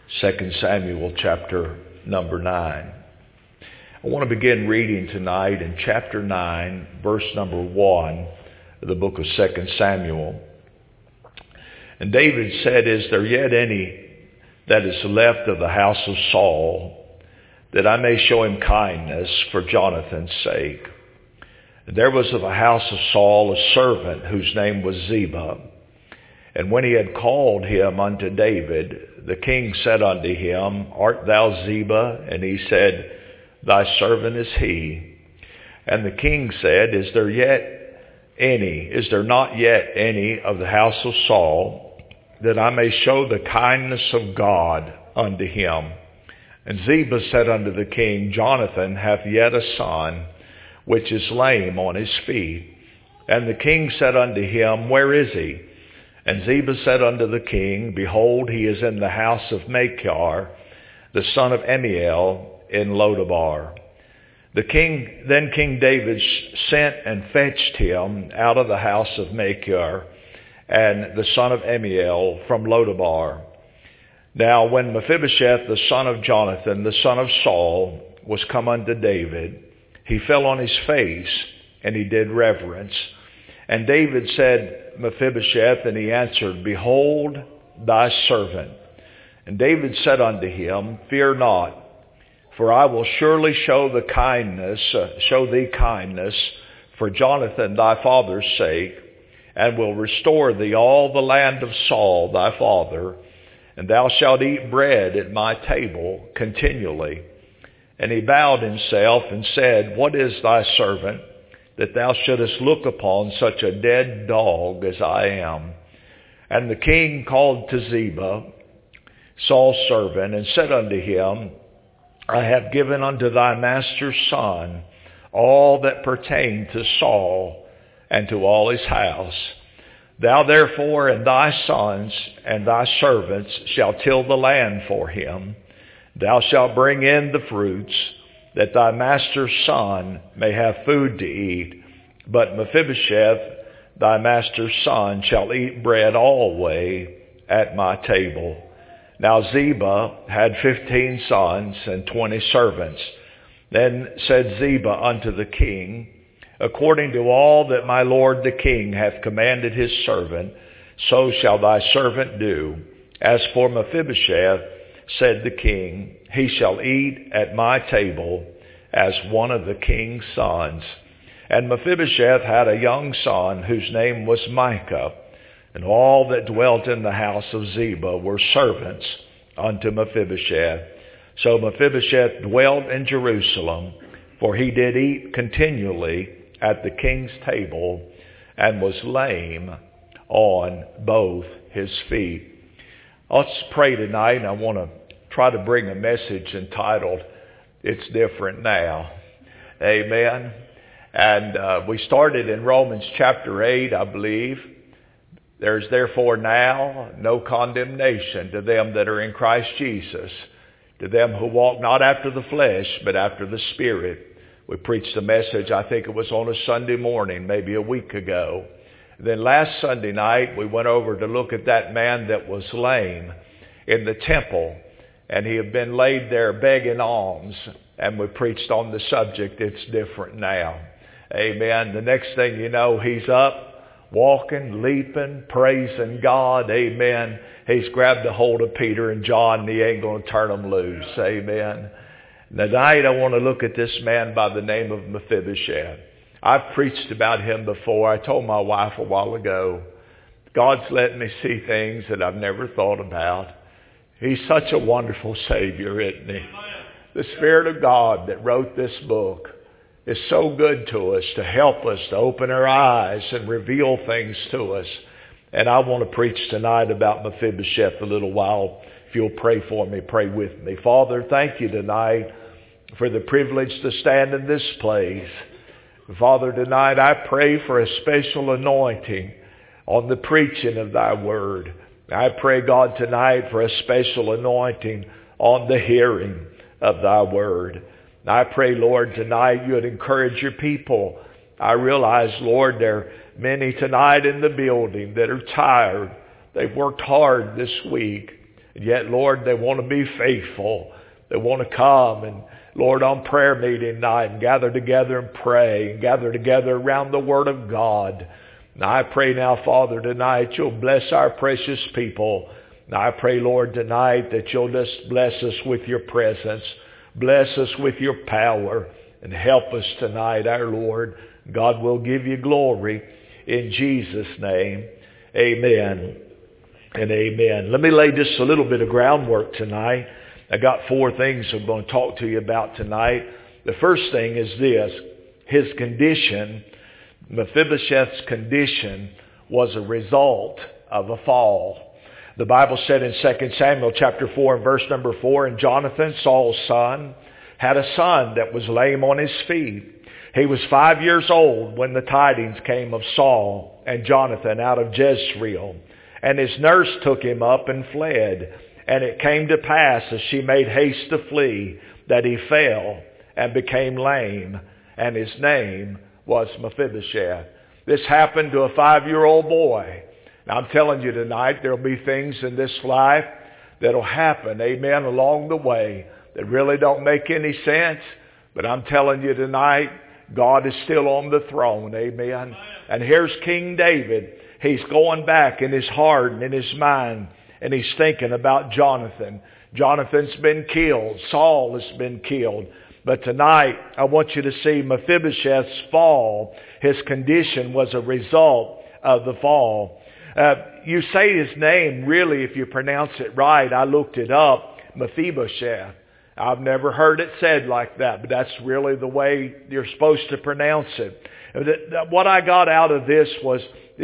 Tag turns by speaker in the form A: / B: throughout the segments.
A: 2 Samuel chapter number 9. I want to begin reading tonight in chapter 9, verse number 1 of the book of 2 Samuel. And David said, "Is there yet any that is left of the house of Saul, that I may show him kindness for Jonathan's sake? And there was of the house of Saul a servant whose name was Ziba. And when he had called him unto David, the king said unto him, Art thou Ziba? And he said, Thy servant is he. And the king said, Is there not yet any of the house of Saul, that I may show the kindness of God unto him? And Ziba said unto the king, Jonathan hath yet a son, which is lame on his feet. And the king said unto him, Where is he? And Ziba said unto the king, Behold, he is in the house of Machir, the son of Ammiel, in Lodabar. Then King David sent and fetched him out of the house of Machir, and the son of Ammiel, from Lodabar. Now when Mephibosheth, the son of Jonathan, the son of Saul, was come unto David, he fell on his face, and he did reverence. And David said, Mephibosheth, and he answered, Behold, thy servant. And David said unto him, Fear not, for I will surely show thee kindness for Jonathan thy father's sake, and will restore thee all the land of Saul thy father, and thou shalt eat bread at my table continually. And he bowed himself and said, What is thy servant, that thou shouldest look upon such a dead dog as I am? And the king called to Ziba, Saul's servant, and said unto him, I have given unto thy master's son all that pertained to Saul and to all his house. Thou therefore and thy sons and thy servants shall till the land for him. Thou shalt bring in the fruits, that thy master's son may have food to eat. But Mephibosheth, thy master's son, shall eat bread always at my table. Now Ziba had 15 sons and 20 servants. Then said Ziba unto the king, According to all that my lord the king hath commanded his servant, so shall thy servant do. As for Mephibosheth, said the king, he shall eat at my table as one of the king's sons. And Mephibosheth had a young son whose name was Micah, and all that dwelt in the house of Ziba were servants unto Mephibosheth. So Mephibosheth dwelt in Jerusalem, for he did eat continually at the king's table, and was lame on both his feet. Let's pray tonight. I want to try to bring a message entitled, It's Different Now. Amen. And we started in Romans chapter 8, I believe. There's therefore now no condemnation to them that are in Christ Jesus, to them who walk not after the flesh, but after the Spirit. We preached a message, I think it was on a Sunday morning, maybe a week ago. Then last Sunday night, we went over to look at that man that was lame in the temple, and he had been laid there begging alms, and we preached on the subject, It's Different Now. Amen. The next thing you know, he's up, walking, leaping, praising God. Amen. He's grabbed a hold of Peter and John, and he ain't going to turn them loose. Amen. Tonight I want to look at this man by the name of Mephibosheth. I've preached about him before. I told my wife a while ago, God's let me see things that I've never thought about. He's such a wonderful Savior, isn't he? The Spirit of God that wrote this book is so good to us, to help us, to open our eyes and reveal things to us. And I want to preach tonight about Mephibosheth a little while. If you'll pray for me, pray with me. Father, thank you tonight for the privilege to stand in this place. Father, tonight I pray for a special anointing on the preaching of thy word. I pray, God, tonight for a special anointing on the hearing of thy word. I pray, Lord, tonight you would encourage your people. I realize, Lord, there are many tonight in the building that are tired. They've worked hard this week. And yet, Lord, they want to be faithful. They want to come and, Lord, on prayer meeting night and gather together and pray and gather together around the Word of God. Now I pray now, Father, tonight you'll bless our precious people. Now I pray, Lord, tonight that you'll just bless us with your presence. Bless us with your power and help us tonight, our Lord. God will give you glory in Jesus' name. Amen and amen. Let me lay just a little bit of groundwork tonight. I got 4 things I'm going to talk to you about tonight. The first thing is this. His condition, Mephibosheth's condition, was a result of a fall. The Bible said in 2 Samuel chapter 4 and verse number 4, and Jonathan, Saul's son, had a son that was lame on his feet. He was 5 years old when the tidings came of Saul and Jonathan out of Jezreel. And his nurse took him up and fled. And it came to pass, as she made haste to flee, that he fell and became lame. And his name was Mephibosheth. This happened to a 5-year-old boy. Now I'm telling you tonight, there'll be things in this life that'll happen, amen, along the way that really don't make any sense. But I'm telling you tonight, God is still on the throne, amen. And here's King David. He's going back in his heart and in his mind, and he's thinking about Jonathan. Jonathan's been killed. Saul has been killed. But tonight, I want you to see Mephibosheth's fall. His condition was a result of the fall. You say his name, really, if you pronounce it right. I looked it up, Mephibosheth. I've never heard it said like that, but that's really the way you're supposed to pronounce it. What I got out of this was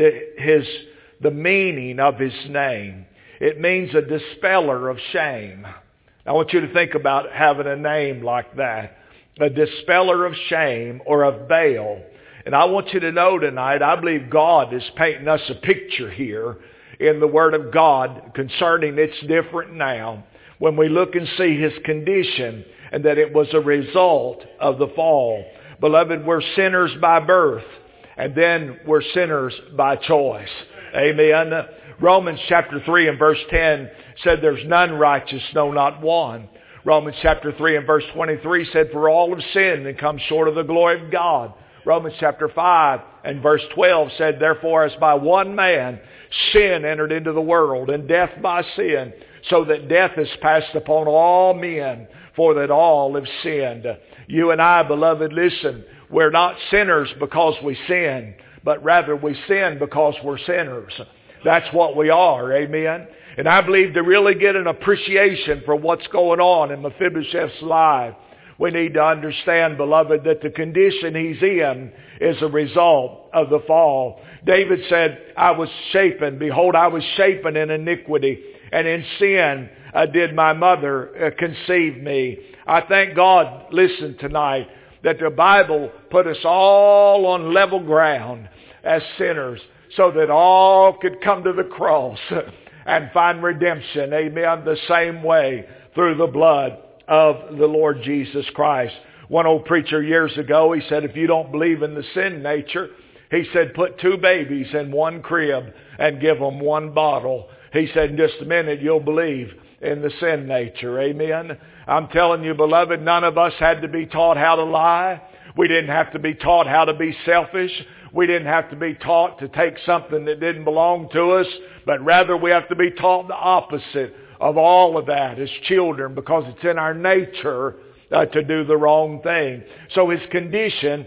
A: the meaning of his name. It means a dispeller of shame. I want you to think about having a name like that. A dispeller of shame or of veil. And I want you to know tonight, I believe God is painting us a picture here in the Word of God concerning it's different now. When we look and see his condition and that it was a result of the fall. Beloved, we're sinners by birth and then we're sinners by choice. Amen. Romans chapter 3 and verse 10 said there's none righteous, no, not one. Romans chapter 3 and verse 23 said for all have sinned and come short of the glory of God. Romans chapter 5 and verse 12 said, therefore as by one man sin entered into the world, and death by sin, so that death is passed upon all men, for that all have sinned. You and I, beloved, listen, we're not sinners because we sin, but rather we sin because we're sinners. That's what we are, amen? And I believe to really get an appreciation for what's going on in Mephibosheth's life, we need to understand, beloved, that the condition he's in is a result of the fall. David said, I was shapen. Behold, I was shapen in iniquity, and in sin did my mother conceive me. I thank God, listen tonight, that the Bible put us all on level ground as sinners so that all could come to the cross and find redemption, amen, the same way through the blood of the Lord Jesus Christ. One old preacher years ago, he said, if you don't believe in the sin nature, he said, put 2 babies in one crib and give them 1 bottle. He said, in just a minute, you'll believe in the sin nature. Amen. I'm telling you, beloved, none of us had to be taught how to lie. We didn't have to be taught how to be selfish. We didn't have to be taught to take something that didn't belong to us, but rather we have to be taught the opposite of all of that as children, because it's in our nature to do the wrong thing. So his condition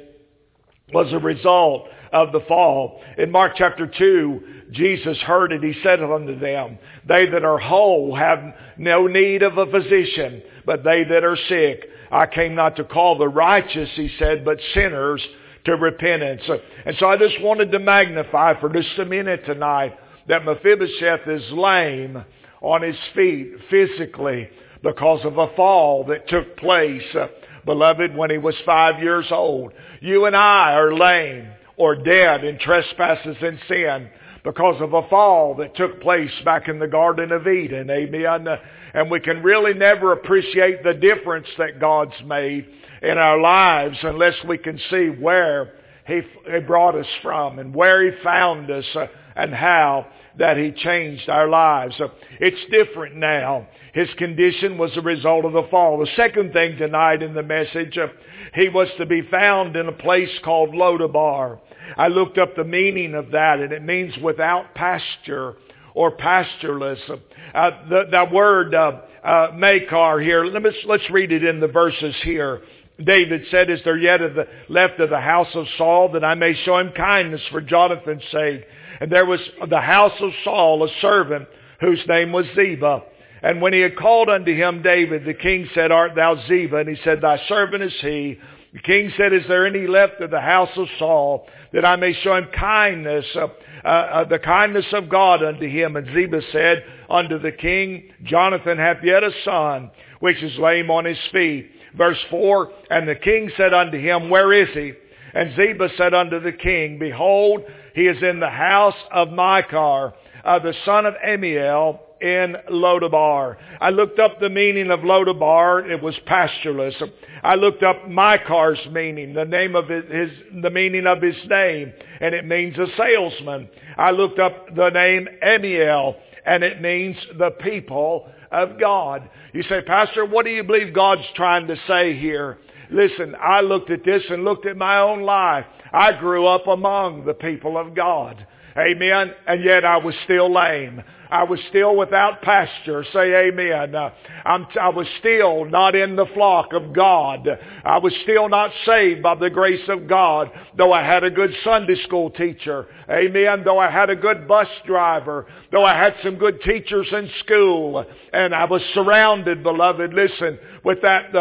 A: was a result of the fall. In Mark chapter 2, Jesus heard it. He said unto them, they that are whole have no need of a physician, but they that are sick. I came not to call the righteous, he said, but sinners to repentance. And so I just wanted to magnify for just a minute tonight that Mephibosheth is lame on his feet physically because of a fall that took place, beloved, when he was 5 years old. You and I are lame or dead in trespasses and sin because of a fall that took place back in the Garden of Eden. Amen. And we can really never appreciate the difference that God's made in our lives unless we can see where He brought us from and where He found us and how that He changed our lives. It's different now. His condition was a result of the fall. The second thing tonight in the message, He was to be found in a place called Lodabar. I looked up the meaning of that, and it means without pasture or pastureless. The word Makar here, let's read it in the verses here. David said, is there yet left of the house of Saul, that I may show him kindness for Jonathan's sake? And there was the house of Saul a servant whose name was Ziba. And when he had called unto him David, the king said, art thou Ziba? And he said, thy servant is he. The king said, is there any left of the house of Saul, that I may show him kindness, the kindness of God unto him? And Ziba said unto the king, Jonathan hath yet a son, which is lame on his feet. Verse 4, and the king said unto him, where is he? And Ziba said unto the king, behold, he is in the house of Makar, the son of Amiel, in Lodabar. I looked up the meaning of Lodabar. It was pastureless. I looked up Makar's meaning, the meaning of his name, and it means a salesman. I looked up the name Amiel, and it means the people of God. You say, Pastor, what do you believe God's trying to say here? Listen, I looked at this and looked at my own life. I grew up among the people of God. Amen. And yet I was still lame. I was still without pasture. Say amen. I was still not in the flock of God. I was still not saved by the grace of God, though I had a good Sunday school teacher. Amen. Though I had a good bus driver. Though I had some good teachers in school. And I was surrounded, beloved, listen, with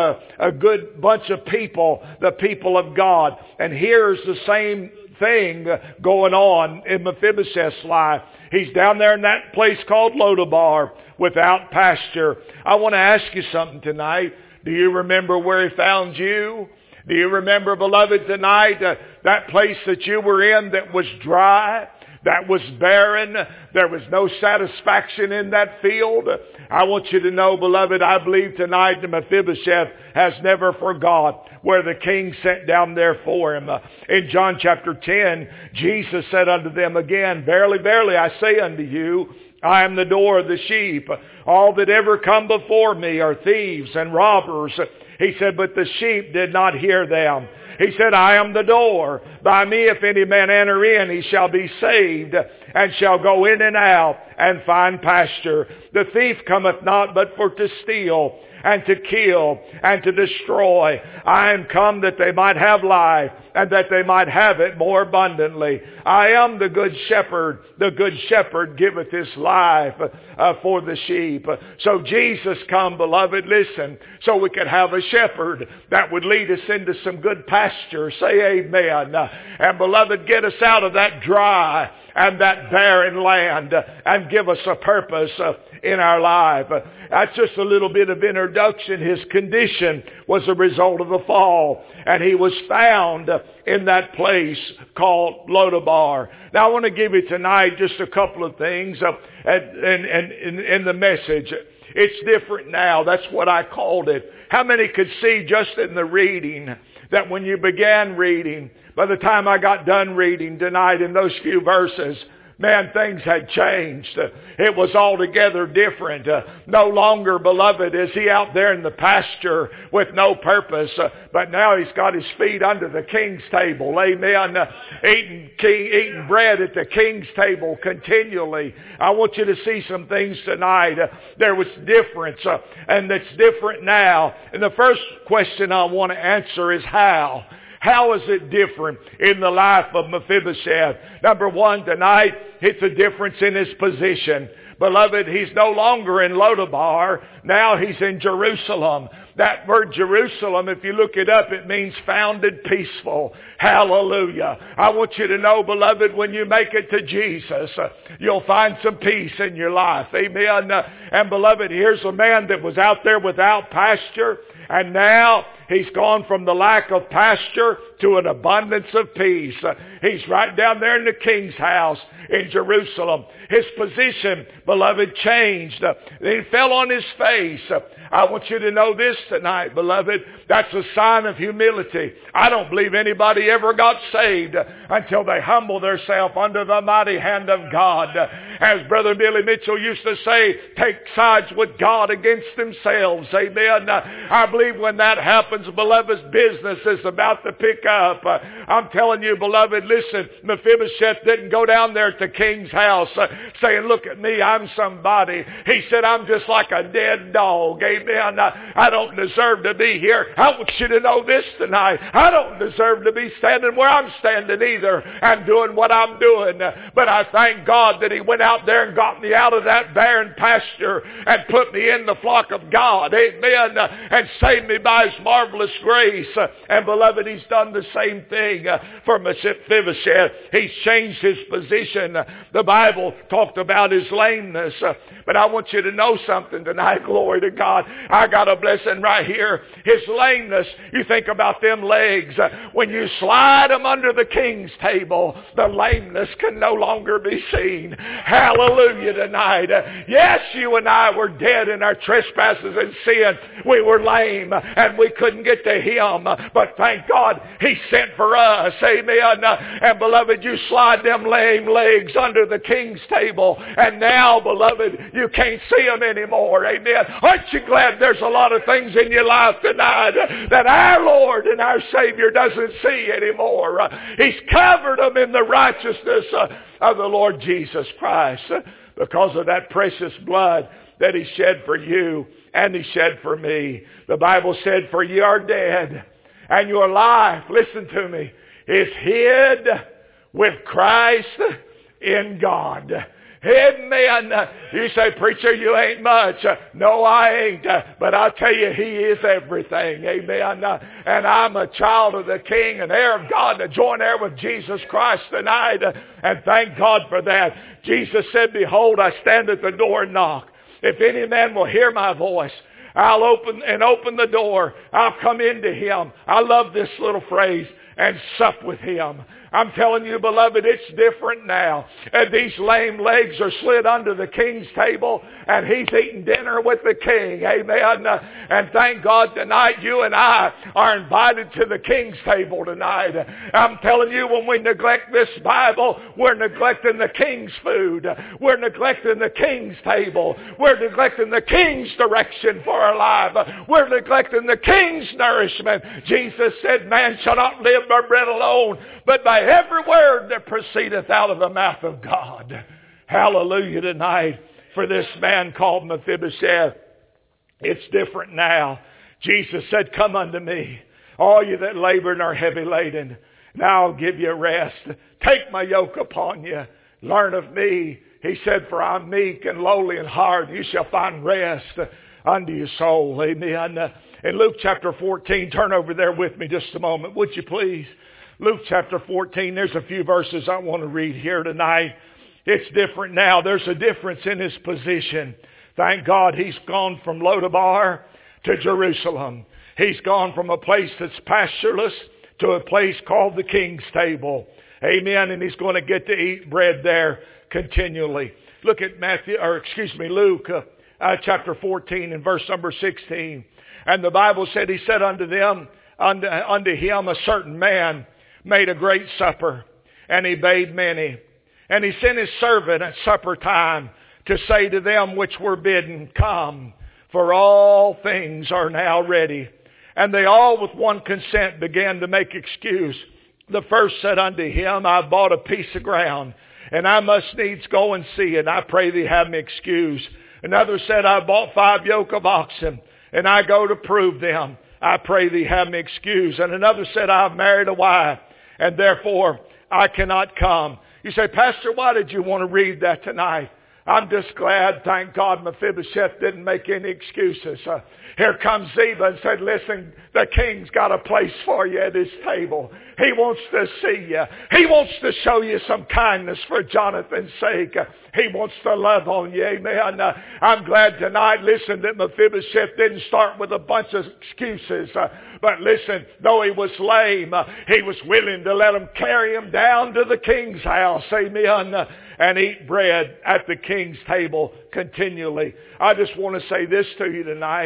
A: a good bunch of people, the people of God. And here's the same thing going on in Mephibosheth's life. He's down there in that place called Lodabar without pasture. I want to ask you something tonight. Do you remember where He found you? Do you remember, beloved, tonight, that place that you were in that was dry, that was barren? There was no satisfaction in that field. I want you to know, beloved, I believe tonight that Mephibosheth has never forgot where the king sent down there for him. In John chapter 10, Jesus said unto them again, verily, verily, I say unto you, I am the door of the sheep. All that ever come before me are thieves and robbers. He said, but the sheep did not hear them. He said, I am the door. By me, if any man enter in, he shall be saved, and shall go in and out, and find pasture. The thief cometh not but for to steal, and to kill, and to destroy. I am come that they might have life, and that they might have it more abundantly. I am the good shepherd. The good shepherd giveth his life for the sheep. So Jesus come, beloved, listen, so we could have a shepherd that would lead us into some good pasture. Say amen. And beloved, get us out of that dry and that barren land and give us a purpose in our life. That's just a little bit of introduction. His condition was a result of the fall, and he was found in that place called Lodabar. Now I want to give you tonight just a couple of things in the message. It's different now. That's what I called it. How many could see just in the reading that when you began reading, by the time I got done reading tonight in those few verses, man, things had changed. It was altogether different. No longer, beloved, is he out there in the pasture with no purpose, but now he's got his feet under the king's table. Amen. Eating bread at the king's table continually. I want you to see some things tonight. There was difference, and it's different now. And the first question I want to answer is how. How is it different in the life of Mephibosheth? Number one, tonight, it's a difference in his position. Beloved, he's no longer in Lodabar. Now he's in Jerusalem. That word Jerusalem, if you look it up, it means founded peaceful. Hallelujah. I want you to know, beloved, when you make it to Jesus, you'll find some peace in your life. Amen. And beloved, here's a man that was out there without pasture, and now he's gone from the lack of pasture to an abundance of peace. He's right down there in the king's house in Jerusalem. His position, beloved, changed. He fell on his face.
B: I want you to know this tonight, beloved. That's a sign of humility. I don't believe anybody ever got saved until they humble themselves under the mighty hand of God. As Brother Billy Mitchell used to say, take sides with God against themselves. Amen. I believe when that happens, beloved, business is about to pick up. I'm telling you, beloved, listen, Mephibosheth didn't go down there at the king's house saying, look at me, I'm somebody. He said, I'm just like a dead dog. Amen. I don't deserve to be here. I want you to know this tonight. I don't deserve to be standing where I'm standing either and doing what I'm doing. But I thank God that He went out there and got me out of that barren pasture and put me in the flock of God. Amen. And saved me by His marvelous grace. And beloved, He's done the same thing for Mephibosheth. He's changed his position. The Bible talked about his lameness. But I want you to know something tonight. Glory to God. I got a blessing right here. His lameness, you think about them legs. When you slide them under the king's table, the lameness can no longer be seen. Hallelujah tonight. Yes, you and I were dead in our trespasses and sin. We were lame and we couldn't get to Him. But thank God He sent for us. Amen. And beloved, you slide them lame legs under the king's table. And now, beloved, you can't see them anymore. Amen. Aren't you glad there's a lot of things in your life tonight that our Lord and our Savior doesn't see anymore? He's covered them in the righteousness of the Lord Jesus Christ because of that precious blood that He shed for you and He shed for me. The Bible said, for ye are dead, and your life, listen to me, is hid with Christ in God. Amen. You say, preacher, you ain't much. No, I ain't. But I'll tell you, He is everything. Amen. And I'm a child of the King, an heir of God, a joint heir with Jesus Christ tonight. And thank God for that. Jesus said, behold, I stand at the door and knock. If any man will hear my voice, I'll open the door. I'll come into him. I love this little phrase, and sup with him. I'm telling you, beloved, it's different now. And these lame legs are slid under the king's table, and he's eating dinner with the king. Amen. And thank God tonight you and I are invited to the king's table tonight. I'm telling you, when we neglect this Bible, we're neglecting the king's food. We're neglecting the king's table. We're neglecting the king's direction for our life. We're neglecting the king's nourishment. Jesus said, man shall not live by bread alone, but by every word that proceedeth out of the mouth of God. Hallelujah tonight for this man called Mephibosheth. It's different now. Jesus said, come unto me, all you that labor and are heavy laden, and I'll give you rest. Take my yoke upon you. Learn of me. He said, for I'm meek and lowly in heart. You shall find rest unto your soul. Amen. In Luke chapter 14, turn over there with me just a moment, would you please? Luke chapter 14, there's a few verses I want to read here tonight. It's different now. There's a difference in his position. Thank God he's gone from Lodabar to Jerusalem. He's gone from a place that's pastureless to a place called the King's Table. Amen. And he's going to get to eat bread there continually. Look at Luke chapter 14 and verse number 16. And the Bible said, he said unto them, unto him a certain man made a great supper, and he bade many. And he sent his servant at supper time to say to them which were bidden, come, for all things are now ready. And they all with one consent began to make excuse. The first said unto him, I bought a piece of ground, and I must needs go and see it. I pray thee have me excused. Another said, I bought 5 yoke of oxen, and I go to prove them. I pray thee have me excused. And another said, I have married a wife, and therefore I cannot come. You say, Pastor, why did you want to read that tonight? I'm just glad, thank God, Mephibosheth didn't make any excuses. Here comes Ziba and said, listen, the king's got a place for you at his table. He wants to see you. He wants to show you some kindness for Jonathan's sake. He wants to love on you. Amen. I'm glad tonight, listen, that Mephibosheth didn't start with a bunch of excuses. But listen, though he was lame, he was willing to let him carry him down to the king's house. Amen. And eat bread at the king's table continually. I just want to say this to you tonight.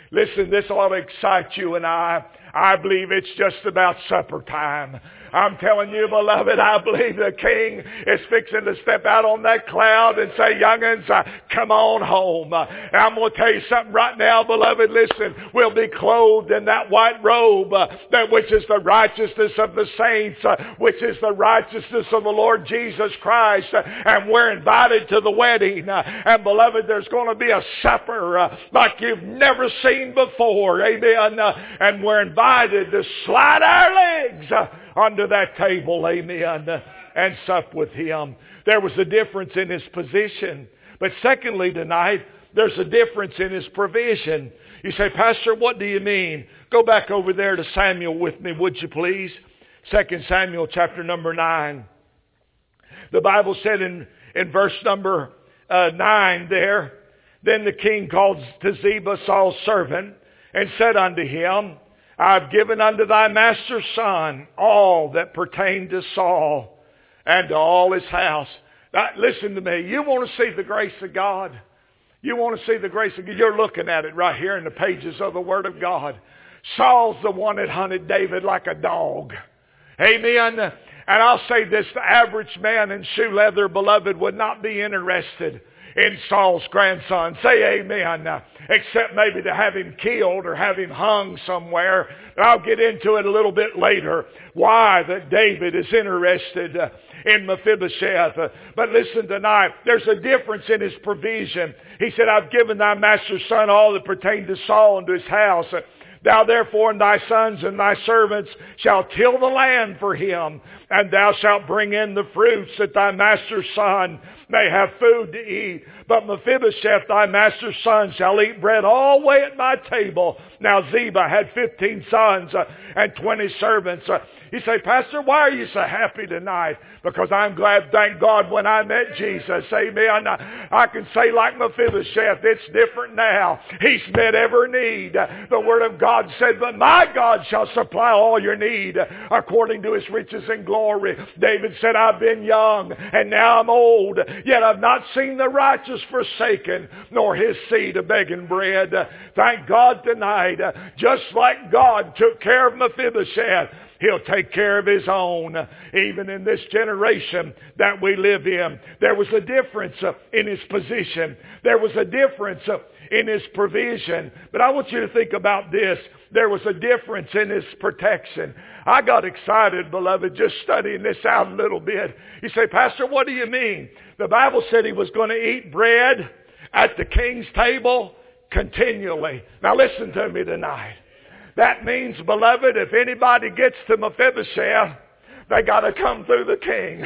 B: Listen, this ought to excite you and I. I believe it's just about supper time. I'm telling you, beloved, I believe the King is fixing to step out on that cloud and say, young'uns, come on home. And I'm going to tell you something right now, beloved. Listen, we'll be clothed in that white robe, that which is the righteousness of the saints, which is the righteousness of the Lord Jesus Christ. And we're invited to the wedding. And beloved, there's going to be a supper like you've never seen before. Amen. And we're invited to slide our legs under that table, amen, and sup with Him. There was a difference in His position. But secondly tonight, there's a difference in His provision. You say, Pastor, what do you mean? Go back over there to Samuel with me, would you please? 2 Samuel chapter number 9. The Bible said in verse number 9 there, then the king called to Ziba, Saul's servant, and said unto him, I've given unto thy master's son all that pertained to Saul and to all his house. Now, listen to me. You want to see the grace of God? You want to see the grace of God? You're looking at it right here in the pages of the Word of God. Saul's the one that hunted David like a dog. Amen. And I'll say this, the average man in shoe leather, beloved, would not be interested in Saul's grandson. Say amen. Except maybe to have him killed or have him hung somewhere. And I'll get into it a little bit later. Why that David is interested in Mephibosheth. But listen tonight, there's a difference in his provision. He said, I've given thy master's son all that pertained to Saul and to his house. Thou therefore and thy sons and thy servants shall till the land for him, and thou shalt bring in the fruits that thy master's son may have food to eat. But Mephibosheth, thy master's son, shall eat bread always at my table. Now Ziba had 15 sons and 20 servants. You say, Pastor, why are you so happy tonight? Because I'm glad, thank God, when I met Jesus. Amen. I can say like Mephibosheth, it's different now. He's met every need. The Word of God said, but my God shall supply all your need according to His riches and glory. David said, I've been young and now I'm old, yet I've not seen the righteous forsaken, nor his seed begging bread. Thank God tonight, just like God took care of Mephibosheth, He'll take care of His own, even in this generation that we live in. There was a difference in His position. There was a difference in His provision. But I want you to think about this. There was a difference in His protection. I got excited, beloved, just studying this out a little bit. You say, Pastor, what do you mean? The Bible said He was going to eat bread at the king's table continually. Now listen to me tonight. That means, beloved, if anybody gets to Mephibosheth, they got to come through the king.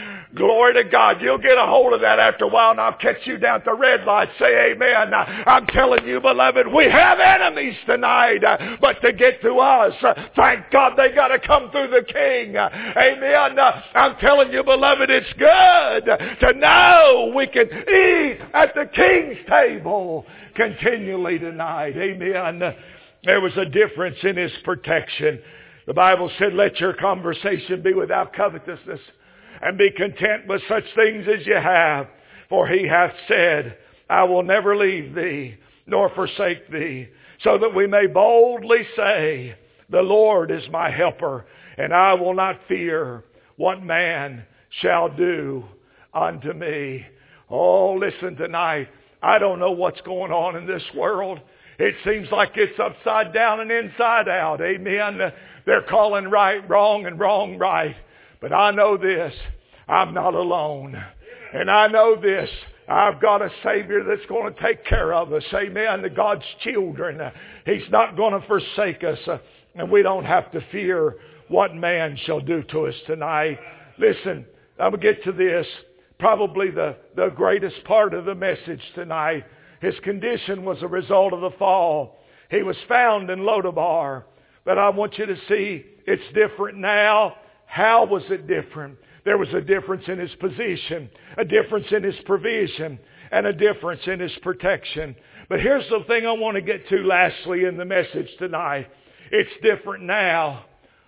B: Glory to God. You'll get a hold of that after a while, and I'll catch you down at the red light. Say amen. I'm telling you, beloved, we have enemies tonight, but to get to us, thank God they got to come through the king. Amen. I'm telling you, beloved, it's good to know we can eat at the king's table continually tonight. Amen. There was a difference in His protection. The Bible said, let your conversation be without covetousness, and be content with such things as you have. For He hath said, I will never leave thee, nor forsake thee, so that we may boldly say, the Lord is my helper, and I will not fear what man shall do unto me. Oh, listen tonight. I don't know what's going on in this world. It seems like it's upside down and inside out. Amen. They're calling right wrong and wrong right. But I know this. I'm not alone. And I know this. I've got a Savior that's going to take care of us. Amen. God's children. He's not going to forsake us. And we don't have to fear what man shall do to us tonight. Listen, I'm going to get to this. Probably the greatest part of the message tonight. His condition was a result of the fall. He was found in Lodabar. But I want you to see it's different now. How was it different? There was a difference in His position, a difference in His provision, and a difference in His protection. But here's the thing I want to get to lastly in the message tonight. It's different now.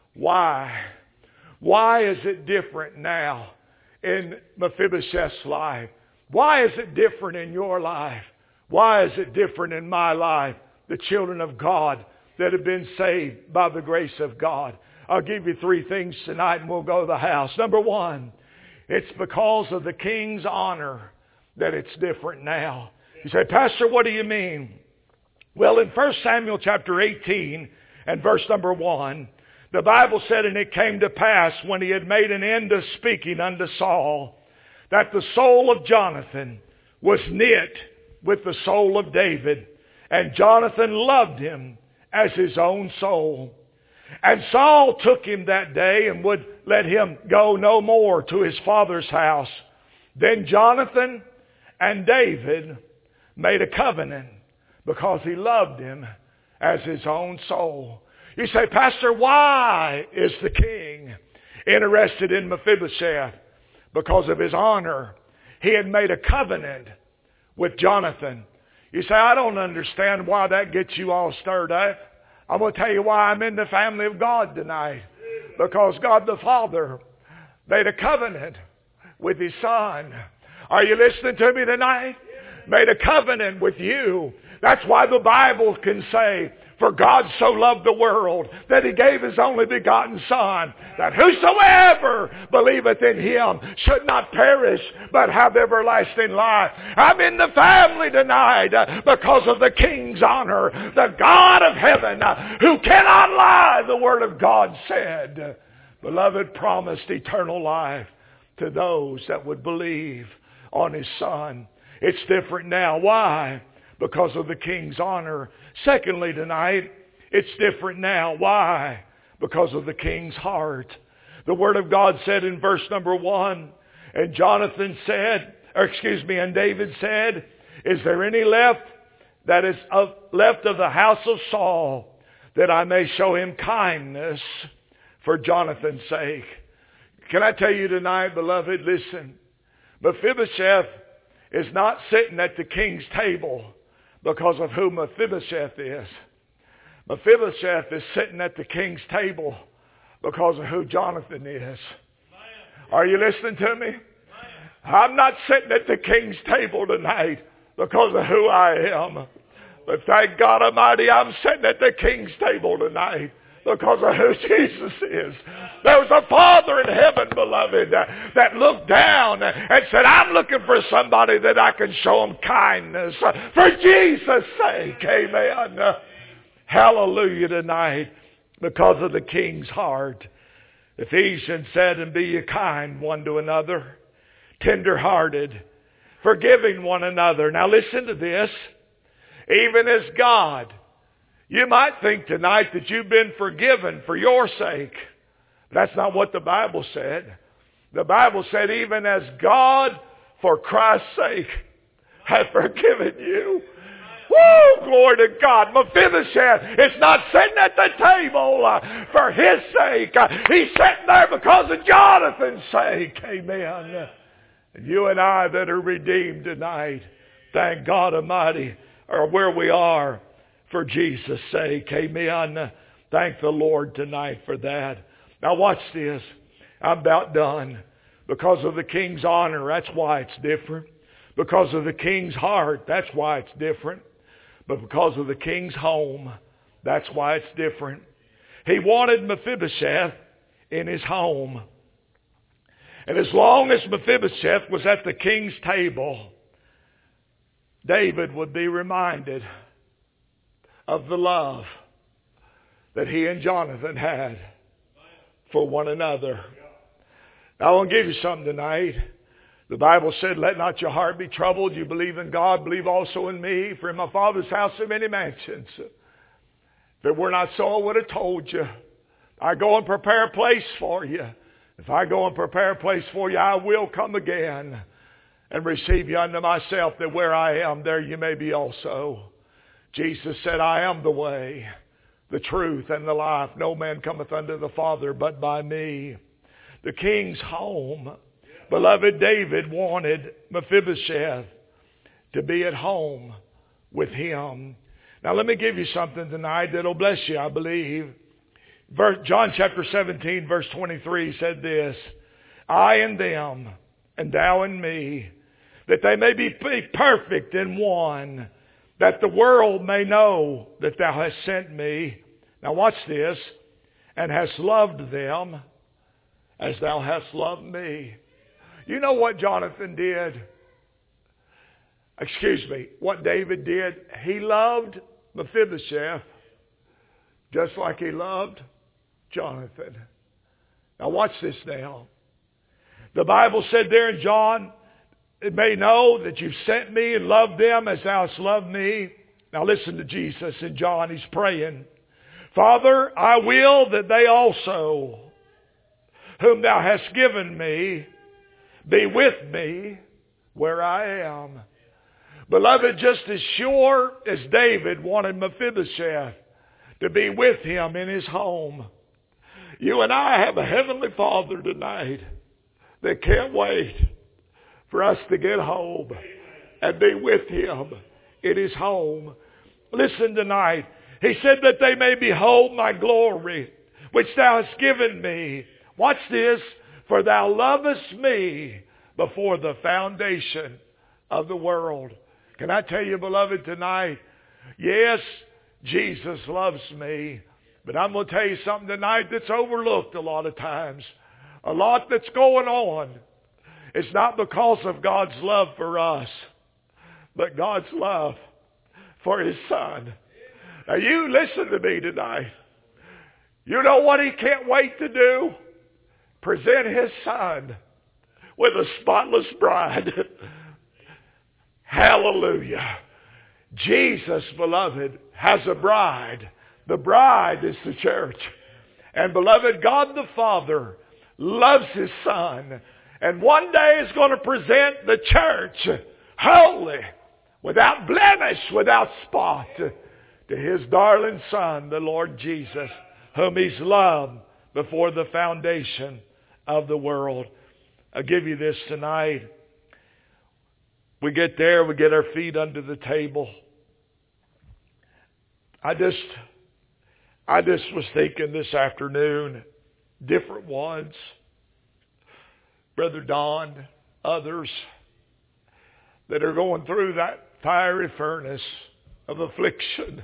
B: Why? Why is it different now in Mephibosheth's life? Why is it different in your life? Why is it different in my life? the children of God that have been saved by the grace of God? I'll give you 3 things tonight and we'll go to the house. Number 1, it's because of the king's honor that it's different now. You say, Pastor, what do you mean? Well, in 1 Samuel chapter 18 and verse number 1, the Bible said, and it came to pass when he had made an end of speaking unto Saul, that the soul of Jonathan was knit with the soul of David, and Jonathan loved him as his own soul. And Saul took him that day and would let him go no more to his father's house. Then Jonathan and David made a covenant because he loved him as his own soul. You say, Pastor, why is the king interested in Mephibosheth? Because of his honor. He had made a covenant with Jonathan. You say, I don't understand why that gets you all stirred up. I'm going to tell you why I'm in the family of God tonight. Because God the Father made a covenant with His Son. Are you listening to me tonight? Made a covenant with you. That's why the Bible can say, for God so loved the world that He gave His only begotten Son, that whosoever believeth in Him should not perish, but have everlasting life. I'm in the family tonight because of the King's honor, the God of heaven, who cannot lie, the Word of God said. Beloved, promised eternal life to those that would believe on His Son. It's different now. Why? Because of the King's honor. Secondly tonight, it's different now. Why? Because of the King's heart. The Word of God said in verse number 1, and and David said, is there any left that is left of the house of Saul, that I may show him kindness for Jonathan's sake? Can I tell you tonight, beloved, listen, Mephibosheth is not sitting at the king's table because of who Mephibosheth is. Mephibosheth is sitting at the king's table because of who Jonathan is. Are you listening to me? I'm not sitting at the king's table tonight because of who I am. But thank God Almighty, I'm sitting at the king's table tonight because of who Jesus is. There was a Father in heaven, beloved, that looked down and said, I'm looking for somebody that I can show him kindness for Jesus' sake. Amen. Hallelujah tonight. Because of the King's heart. Ephesians said, and be ye kind one to another, tender-hearted, forgiving one another. Now listen to this. Even as God, you might think tonight that you've been forgiven for your sake. That's not what the Bible said. The Bible said, even as God, for Christ's sake, hath forgiven you. Woo! Glory to God. Mephibosheth is not sitting at the table for his sake. He's sitting there because of Jonathan's sake. Amen. And you and I that are redeemed tonight, thank God Almighty, are where we are for Jesus' sake. Amen. Thank the Lord tonight for that. Now watch this. I'm about done. Because of the King's honor, that's why it's different. Because of the King's heart, that's why it's different. But because of the King's home, that's why it's different. He wanted Mephibosheth in his home. And as long as Mephibosheth was at the King's table, David would be reminded of the love that he and Jonathan had for one another. Now, I want to give you something tonight. The Bible said, let not your heart be troubled. You believe in God, believe also in me. For in my Father's house are many mansions. If it were not so, I would have told you. I go and prepare a place for you. If I go and prepare a place for you, I will come again and receive you unto myself, that where I am, there you may be also. Jesus said, I am the way, the truth, and the life. No man cometh unto the Father but by me. The King's home. Beloved, David wanted Mephibosheth to be at home with him. Now let me give you something tonight that'll bless you, I believe. John chapter 17, verse 23 said this, I in them, and thou in me, that they may be perfect in one, that the world may know that thou hast sent me. Now watch this. And hast loved them as thou hast loved me. You know what Jonathan did? What David did? He loved Mephibosheth just like he loved Jonathan. Now watch this now. The Bible said there in John, it may know that you've sent me and loved them as thou hast loved me. Now listen to Jesus in John. He's praying. Father, I will that they also, whom thou hast given me, be with me where I am. Beloved, just as sure as David wanted Mephibosheth to be with him in his home, you and I have a heavenly Father tonight that can't wait for us to get home and be with him in his home. Listen tonight. He said that they may behold my glory, which thou hast given me. Watch this. For thou lovest me before the foundation of the world. Can I tell you, beloved, tonight, yes, Jesus loves me. But I'm going to tell you something tonight that's overlooked a lot of times. A lot that's going on. It's not because of God's love for us, but God's love for His Son. Now you listen to me tonight. You know what He can't wait to do? Present His Son with a spotless bride. Hallelujah. Jesus, beloved, has a bride. The bride is the church. And beloved, God the Father loves His Son. And one day is going to present the church holy, without blemish, without spot, to His darling Son, the Lord Jesus, whom He's loved before the foundation of the world. I'll give you this tonight. We get there, we get our feet under the table. I just was thinking this afternoon, different ones. Brother Don, others that are going through that fiery furnace of affliction.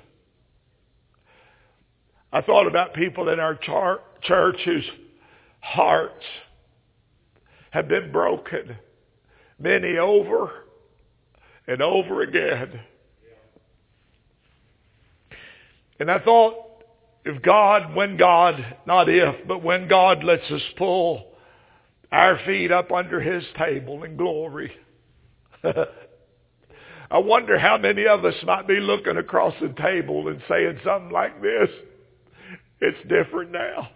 B: I thought about people in our church whose hearts have been broken, many over and over again. And I thought, when God lets us pull our feet up under His table in glory, I wonder how many of us might be looking across the table and saying something like this: it's different now.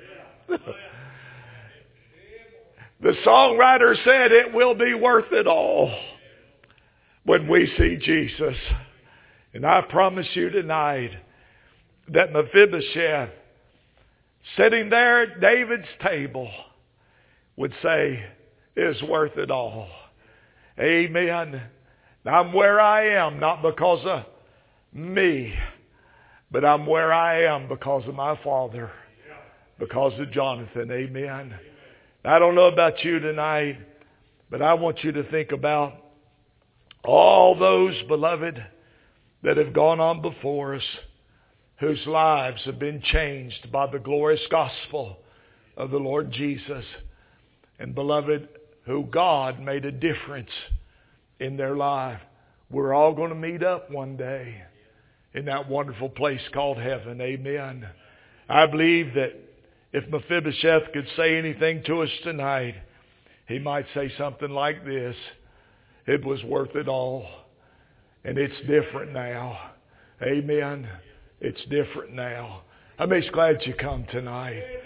B: The songwriter said it will be worth it all when we see Jesus. And I promise you tonight that Mephibosheth, sitting there at David's table, would say, it's worth it all. Amen. I'm where I am, not because of me, but I'm where I am because of my Father, because of Jonathan. Amen. I don't know about you tonight, but I want you to think about all those, beloved, that have gone on before us, whose lives have been changed by the glorious gospel of the Lord Jesus. And beloved, who God made a difference in their life. We're all going to meet up one day in that wonderful place called heaven. Amen. I believe that if Mephibosheth could say anything to us tonight, he might say something like this: it was worth it all. And it's different now. Amen. It's different now. I'm just glad you come tonight.